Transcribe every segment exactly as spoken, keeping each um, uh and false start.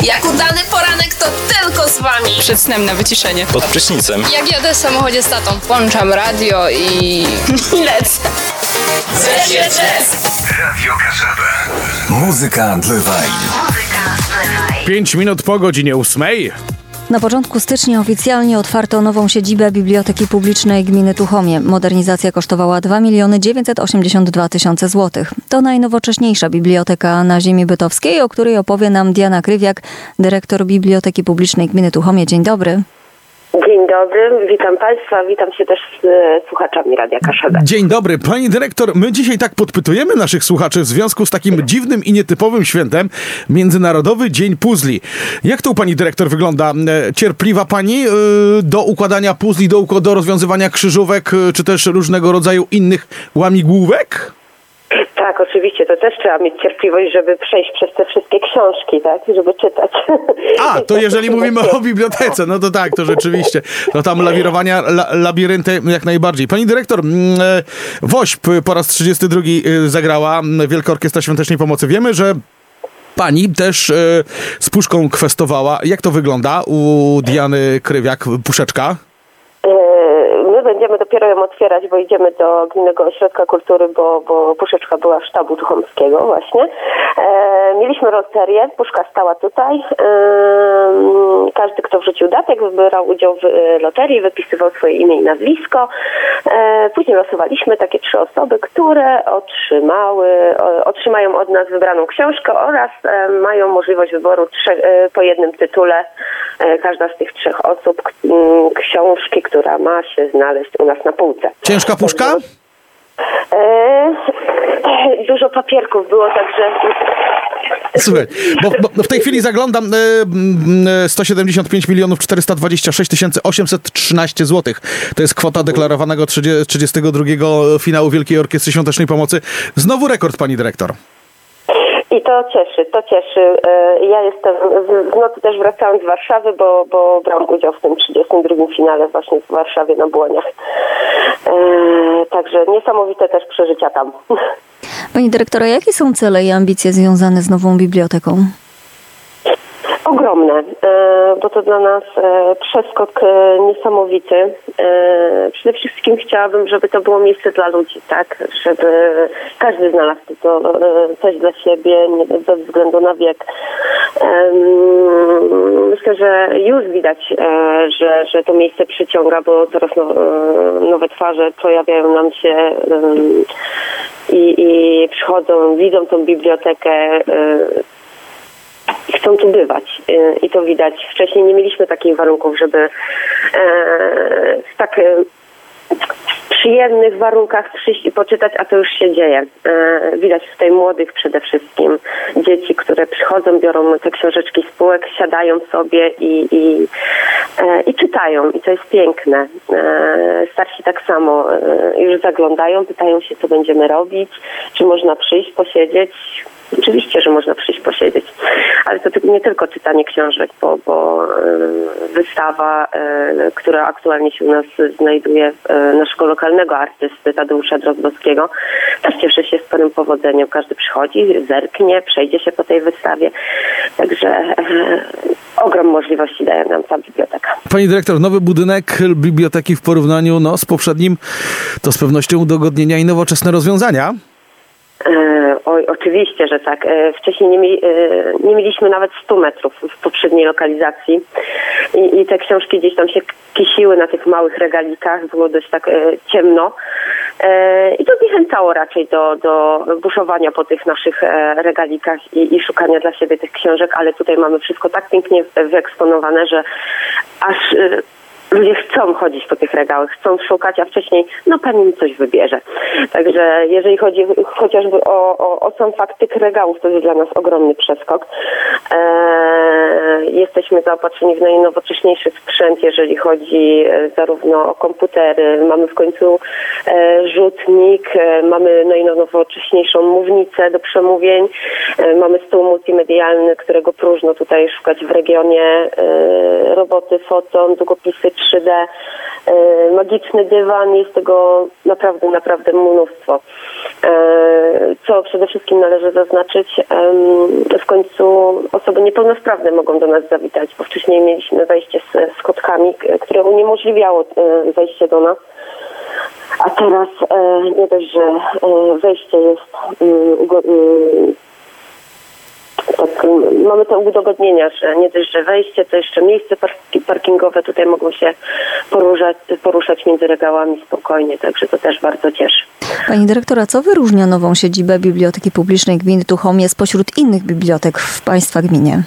Jak udany poranek, to tylko z wami. Przed snem na wyciszenie. Pod prysznicem. Jak jadę w samochodzie z tatą. Włączam radio i... i lecę. Radio Kaszebę. Muzyka dla waj. Pięć minut po godzinie ósmej. Na początku stycznia oficjalnie otwarto nową siedzibę Biblioteki Publicznej Gminy Tuchomie. Modernizacja kosztowała dwa miliony dziewięćset osiemdziesiąt dwa tysiące złotych. To najnowocześniejsza biblioteka na ziemi bytowskiej, o której opowie nam Diana Krywiak, dyrektor Biblioteki Publicznej Gminy Tuchomie. Dzień dobry. Dzień dobry, witam Państwa, witam się też z e, słuchaczami Radia Kaszebę. Dzień dobry, pani dyrektor. My dzisiaj tak podpytujemy naszych słuchaczy w związku z takim dziwnym i nietypowym świętem, Międzynarodowy Dzień Puzli. Jak to u pani dyrektor wygląda? Cierpliwa pani yy, do układania puzli, do, do rozwiązywania krzyżówek, yy, czy też różnego rodzaju innych łamigłówek? Tak, oczywiście, to też trzeba mieć cierpliwość, żeby przejść przez te wszystkie książki, tak, żeby czytać. A, to jeżeli mówimy o bibliotece, no to tak, to rzeczywiście. No tam lawirowania, la, labirynty jak najbardziej. Pani dyrektor, WOŚP po raz trzydziesty drugi zagrała, Wielka Orkiestra Świątecznej Pomocy. Wiemy, że pani też z puszką kwestowała. Jak to wygląda u Diany Krywiak, puszeczka? My będziemy dopiero ją otwierać, bo idziemy do Gminnego Ośrodka Kultury, bo, bo puszeczka była sztabu tuchomskiego właśnie. E, mieliśmy loterię, puszka stała tutaj. E, każdy, kto wrzucił datek, wybierał udział w e, loterii, wypisywał swoje imię i nazwisko. E, później losowaliśmy takie trzy osoby, które otrzymały, o, otrzymają od nas wybraną książkę oraz e, mają możliwość wyboru trze, e, po jednym tytule. E, każda z tych trzech osób k, m, książki, która ma się znaleźć u nas na półce. Ciężka puszka? E, dużo papierków było, także... Słuchaj, bo, bo w tej chwili zaglądam e, sto siedemdziesiąt pięć milionów czterysta dwadzieścia sześć tysięcy osiemset trzynaście złotych. To jest kwota deklarowanego trzydziestego drugiego finału Wielkiej Orkiestry Świątecznej Pomocy. Znowu rekord, pani dyrektor. I to cieszy, to cieszy. Ja jestem, w nocy też wracałam z Warszawy, bo, bo brałam udział w tym trzydziestym drugim finale właśnie w Warszawie na Błoniach. E, także niesamowite też przeżycia tam. Pani dyrektora, jakie są cele i ambicje związane z nową biblioteką? Ogromne, bo to dla nas przeskok niesamowity. Przede wszystkim chciałabym, żeby to było miejsce dla ludzi, tak? Żeby każdy znalazł to coś dla siebie, nie bez względu na wiek. Myślę, że już widać, że, że to miejsce przyciąga, bo coraz nowe twarze pojawiają nam się i, i przychodzą, widzą tą bibliotekę, chcą tu bywać i to widać. Wcześniej nie mieliśmy takich warunków, żeby w tak przyjemnych warunkach przyjść i poczytać, a to już się dzieje. Widać tutaj młodych przede wszystkim, dzieci, które przychodzą, biorą te książeczki z półek, siadają sobie i, i, i czytają i to jest piękne. Starsi tak samo już zaglądają, pytają się, co będziemy robić, czy można przyjść, posiedzieć. Oczywiście, że można przyjść posiedzieć, ale to nie tylko czytanie książek, bo, bo wystawa, która aktualnie się u nas znajduje, naszego lokalnego artysty Tadeusza Drozdowskiego, też cieszy się sporym powodzeniem. Każdy przychodzi, zerknie, przejdzie się po tej wystawie, także ogrom możliwości daje nam ta biblioteka. Pani dyrektor, nowy budynek biblioteki w porównaniu no, z poprzednim to z pewnością udogodnienia i nowoczesne rozwiązania. Oj, oczywiście, że tak. Wcześniej nie, mieli, nie mieliśmy nawet stu metrów w poprzedniej lokalizacji I, i te książki gdzieś tam się kisiły na tych małych regalikach, było dość tak ciemno i to zniechęcało raczej do, do buszowania po tych naszych regalikach i, i szukania dla siebie tych książek, ale tutaj mamy wszystko tak pięknie wyeksponowane, że aż ludzie chcą chodzić po tych regałach, chcą szukać, a wcześniej, no pani mi coś wybierze. Także jeżeli chodzi chociażby o, o, o sam fakt tych regałów, to jest dla nas ogromny przeskok. Eee, jesteśmy zaopatrzeni w najnowocześniejszy sprzęt, jeżeli chodzi zarówno o komputery, mamy w końcu e, rzutnik, e, mamy najnowocześniejszą mównicę do przemówień, e, mamy stół multimedialny, którego próżno tutaj szukać w regionie, e, roboty, foton, długopisy trzy D, e, magiczny dywan, jest tego naprawdę, naprawdę mnóstwo. E, co przede wszystkim należy zaznaczyć, e, w końcu osoby niepełnosprawne mogą do nas zawitać, bo wcześniej mieliśmy wejście z skotkami, które uniemożliwiało wejście do nas. A teraz e, nie dość, że e, wejście jest e, tak, mamy te udogodnienia, że nie dość, że wejście, to jeszcze miejsce parkingowe tutaj mogą się poruszać, poruszać między regałami spokojnie, także to też bardzo cieszy. Pani dyrektora, co wyróżnia nową siedzibę Biblioteki Publicznej Gminy Tuchomie spośród innych bibliotek w Państwa gminie?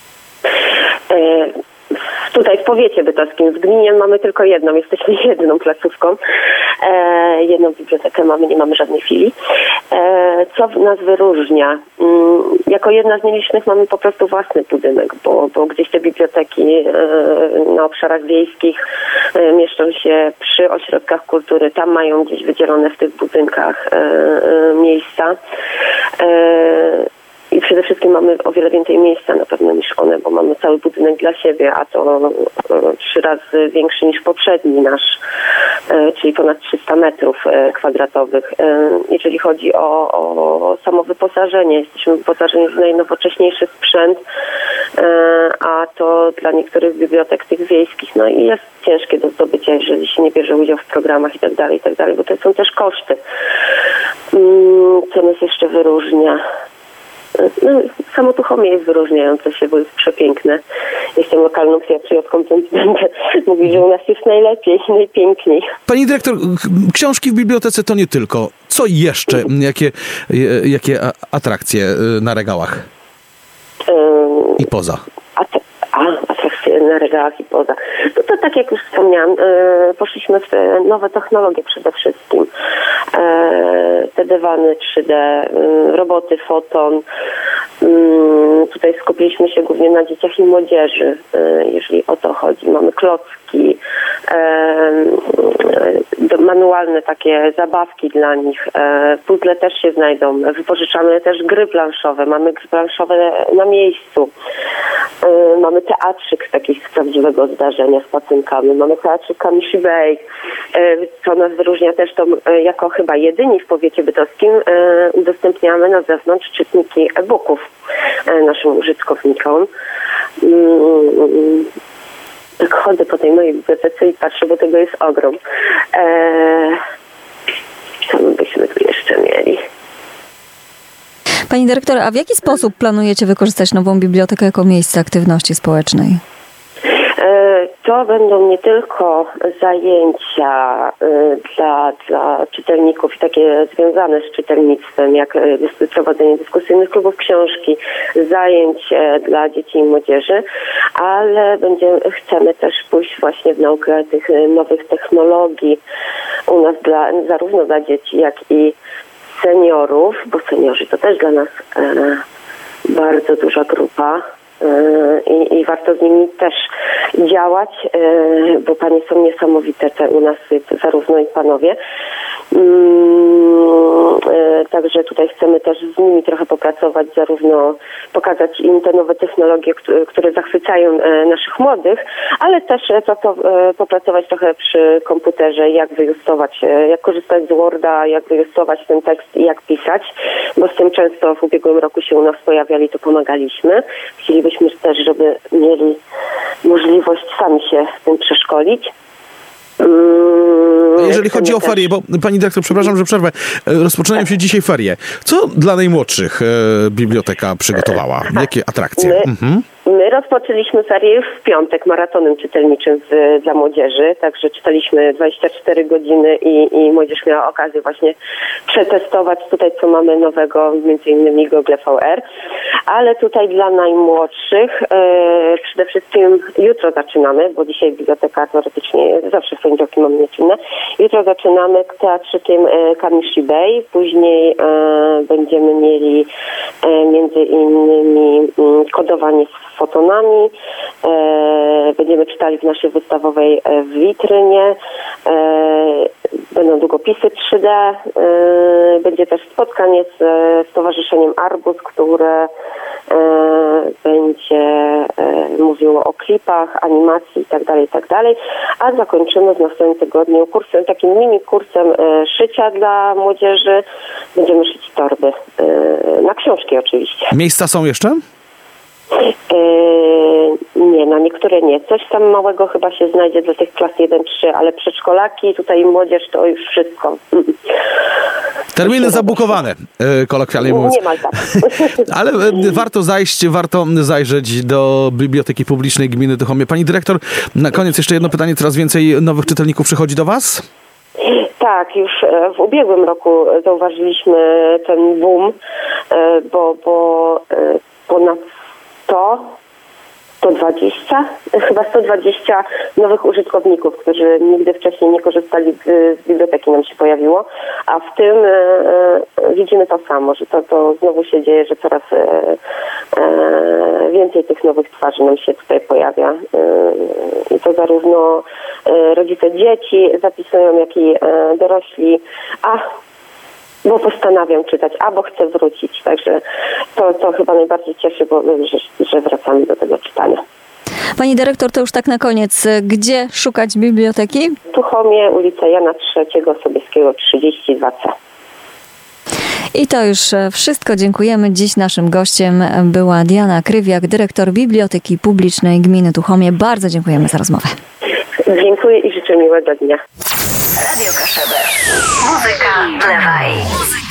E, Tutaj w powiecie bytowskim, w gminie mamy tylko jedną, jesteśmy jedną placówką. E, jedną bibliotekę mamy, nie mamy żadnej filii. E, co nas wyróżnia? Mm, jako jedna z nielicznych mamy po prostu własny budynek, bo, bo gdzieś te biblioteki e, na obszarach wiejskich e, mieszczą się przy ośrodkach kultury. Tam mają gdzieś wydzielone w tych budynkach e, e, miejsca. E, I przede wszystkim mamy o wiele więcej miejsca na pewno niż one, bo mamy cały budynek dla siebie, a to e, trzy razy większy niż poprzedni nasz, e, czyli ponad trzysta metrów e, kwadratowych. E, jeżeli chodzi o, o samo wyposażenie, jesteśmy wyposażeni w najnowocześniejszy sprzęt, e, a to dla niektórych bibliotek tych wiejskich no i jest ciężkie do zdobycia, jeżeli się nie bierze udział w programach i tak dalej, i tak dalej, bo to są też koszty. Mm, co nas jeszcze wyróżnia? No, samo Tuchomie jest wyróżniające się, bo jest przepiękne. Jestem lokalną patriotką, więc będę mówić, że u nas jest najlepiej, najpiękniej. Pani dyrektor, książki w bibliotece to nie tylko. Co jeszcze? Jakie, jakie atrakcje na regałach? Um, I poza? At- a, atrakcje na regałach i poza. No to tak jak już wspomniałam, e, poszliśmy w te nowe technologie przede wszystkim. E, te dywany trzy D, e, roboty, foton. E, tutaj skupiliśmy się głównie na dzieciach i młodzieży, e, jeżeli o to chodzi. Mamy klocki, e, manualne takie zabawki dla nich. E, puzzle też się znajdą. Wypożyczamy też gry planszowe. Mamy gry planszowe na miejscu. E, mamy teatrzyk z takich prawdziwego zdarzenia z pacynkami. Mamy teatrzyk Kamishi Bay, co nas wyróżnia też, to jako chyba jedyni w powiecie bytowskim udostępniamy na zewnątrz czytniki e-booków naszym użytkownikom. Tak chodzę po tej mojej bibliotece i patrzę, bo tego jest ogrom. Co byśmy tu jeszcze mieli? Pani dyrektor, a w jaki sposób planujecie wykorzystać nową bibliotekę jako miejsce aktywności społecznej? To będą nie tylko zajęcia dla, dla czytelników i takie związane z czytelnictwem, jak prowadzenie dyskusyjnych klubów książki, zajęć dla dzieci i młodzieży, ale będziemy, chcemy też pójść właśnie w naukę tych nowych technologii u nas dla, zarówno dla dzieci, jak i seniorów, bo seniorzy to też dla nas e, bardzo duża grupa. I, i warto z nimi też działać, bo panie są niesamowite te u nas, zarówno i panowie. Także tutaj chcemy też z nimi trochę popracować, zarówno pokazać im te nowe technologie, które zachwycają naszych młodych, ale też popracować trochę przy komputerze, jak wyjustować, jak korzystać z Worda, jak wyjustować ten tekst i jak pisać, bo z tym często w ubiegłym roku się u nas pojawiali, to pomagaliśmy. Chcielibyśmy też, żeby mieli możliwość sami się w tym przeszkolić. A jeżeli chodzi o ferie, bo pani dyrektor, przepraszam, że przerwę, rozpoczynają się dzisiaj ferie. Co dla najmłodszych e, biblioteka przygotowała? Jakie atrakcje? My, mhm. my rozpoczęliśmy ferie już w piątek maratonem czytelniczym z, dla młodzieży, także czytaliśmy dwadzieścia cztery godziny i, i młodzież miała okazję właśnie przetestować tutaj, co mamy nowego, między innymi Google V R, ale tutaj dla najmłodszych e, przede wszystkim jutro zaczynamy, bo dzisiaj biblioteka teoretycznie zawsze w poniedziałki mamy nieczynne. Jutro zaczynamy teatrzykiem e, Kamishi Bay, później e, będziemy mieli e, między innymi m, kodowanie z fotonami, e, będziemy czytali w naszej wystawowej e, w witrynie, e, będą długopisy trzy D, e, będzie też spotkanie z e, Stowarzyszeniem Arbus, które e, będzie e, mówiło o klipach, animacji itd., itd., a zakończymy w następnym tygodniu kursem, takim mini kursem e, szycia dla młodzieży. Będziemy szyć torby, e, na książki oczywiście. Miejsca są jeszcze? Yy, nie, no niektóre nie. Coś tam małego chyba się znajdzie dla tych klas jeden trzy, ale przedszkolaki, tutaj młodzież to już wszystko. Terminy zabukowane, e, kolokwialnie mówiąc. Nie ma tak. Ale e, warto zajść, warto zajrzeć do Biblioteki Publicznej Gminy Tuchomie. Pani dyrektor, na koniec jeszcze jedno pytanie. Coraz więcej nowych czytelników przychodzi do was? Tak, już w ubiegłym roku zauważyliśmy ten boom, bo, bo ponad sto, sto dwadzieścia, chyba sto dwadzieścia nowych użytkowników, którzy nigdy wcześniej nie korzystali z, z biblioteki, nam się pojawiło, a w tym e, widzimy to samo, że to, to znowu się dzieje, że coraz e, e, więcej tych nowych twarzy nam się tutaj pojawia. E, I to zarówno e, rodzice dzieci zapisują, jak i e, dorośli, a bo postanawiam czytać, albo chcę wrócić. Także to, to chyba najbardziej cieszy, bo, że, że wracamy do tego czytania. Pani dyrektor, to już tak na koniec. Gdzie szukać biblioteki? W Tuchomie, ulica Jana trzeciego Sobieskiego trzydzieści dwa C. I to już wszystko. Dziękujemy. Dziś naszym gościem była Diana Krywiak, dyrektor Biblioteki Publicznej Gminy Tuchomie. Bardzo dziękujemy za rozmowę. Dziękuję i życzę miłego dnia. Radio Kaszebę. Muzyka dla Waj.